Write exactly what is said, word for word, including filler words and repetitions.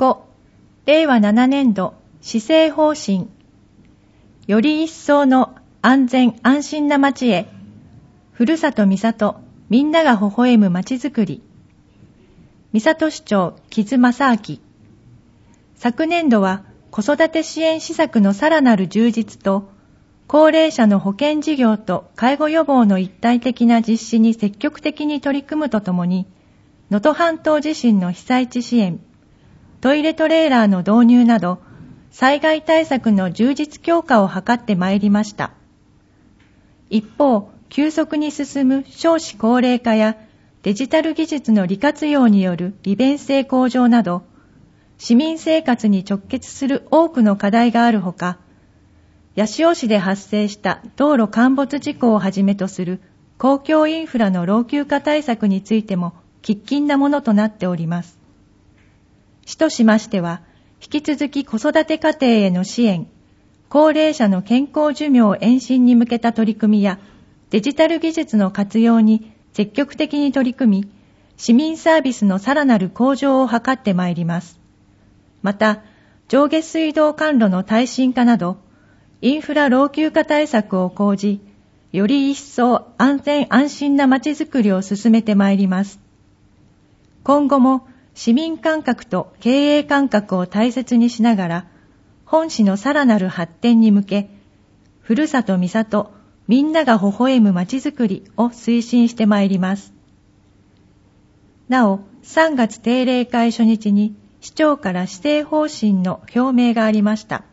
ご、れいわななねんど施政方針。より一層の安全安心な街へ。ふるさと三郷、みんなが微笑む街づくり。三郷市長木津正明。昨年度は子育て支援施策のさらなる充実と、高齢者の保健事業と介護予防の一体的な実施に積極的に取り組むとともに、能登半島地震の被災地支援、トイレトレーラーの導入など、災害対策の充実強化を図ってまいりました。一方、急速に進む少子高齢化やデジタル技術の利活用による利便性向上など、市民生活に直結する多くの課題があるほか、八潮市で発生した道路陥没事故をはじめとする公共インフラの老朽化対策についても喫緊なものとなっております。市としましては、引き続き子育て家庭への支援、高齢者の健康寿命延伸に向けた取り組みや、デジタル技術の活用に積極的に取り組み、市民サービスのさらなる向上を図ってまいります。また、上下水道管路の耐震化など、インフラ老朽化対策を講じ、より一層安全安心な街づくりを進めてまいります。今後も市民感覚と経営感覚を大切にしながら、本市のさらなる発展に向け、ふるさと三郷、みんなが微笑む街づくりを推進してまいります。なお、さんがつ定例会初日に市長から施政方針の表明がありました。